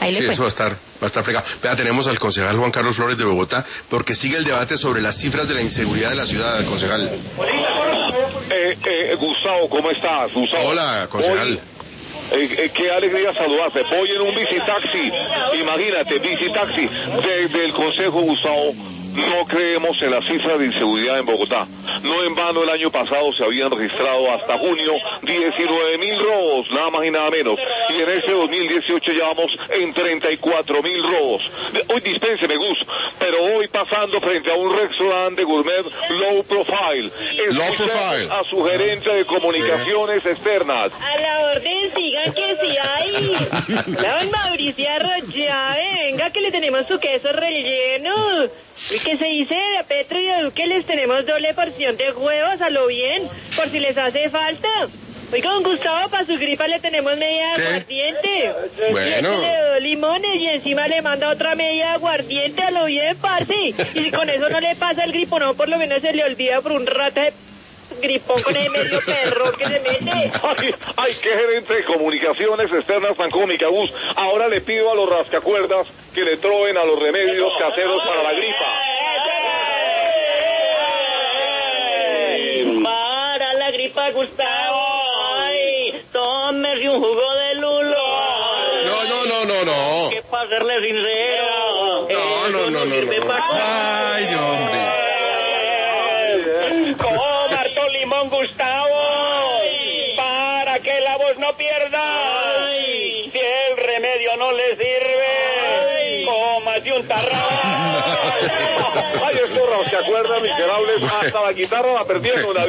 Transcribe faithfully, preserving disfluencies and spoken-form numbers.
Ahí le Sí, cuento. eso va a estar, va a estar fregado. Vea, tenemos al concejal Juan Carlos Flores de Bogotá, porque sigue el debate sobre las cifras de la inseguridad de la ciudad, concejal. Eh, eh, Gustavo, ¿cómo estás? Gustavo. Hola, concejal. Hoy, eh, eh, qué alegría saludarte. Voy en un bicitaxi, imagínate, bicitaxi desde el Consejo, Gustavo. No creemos en las cifras de inseguridad en Bogotá. No en vano el año pasado se habían registrado hasta junio diecinueve mil robos, nada más y nada menos. Y en este dos mil dieciocho ya vamos en treinta y cuatro mil robos. Hoy dispénseme, Gus, pero hoy pasando frente a un restaurante de gourmet low profile. Low profile. A su gerente de comunicaciones externas. A la orden, sigan que sí hay. La don Mauricia Arroya, venga que le tenemos su queso relleno. Y que se dice de Petro y de Duque les tenemos doble porción de huevos a lo bien, por si les hace falta. Oiga, don Gustavo, para su gripa le tenemos media ¿Qué? aguardiente. Bueno. Y le doy limones y encima le manda otra media aguardiente a lo bien, parce. Y si con eso no le pasa el gripón, no, por lo menos se le olvida por un rato de gripón con el medio perro que se mete. Ay, ay, qué gerente de comunicaciones externas tan cómica, Gus. Ahora le pido a los rascacuerdas que le troben a los remedios caseros para la gripa. Para la gripa, Gustavo. Ay, tómese un jugo de lulo. No, no, no, no, no. Que para serle sincero. No, no, no, no, no. Ay, hombre. Coma harto limón, Gustavo. Para que la voz no pierda. Si el remedio no le sirve, cómase un tarrón. Ay, estos rascacuerdas miserables, hasta la guitarra la perdieron.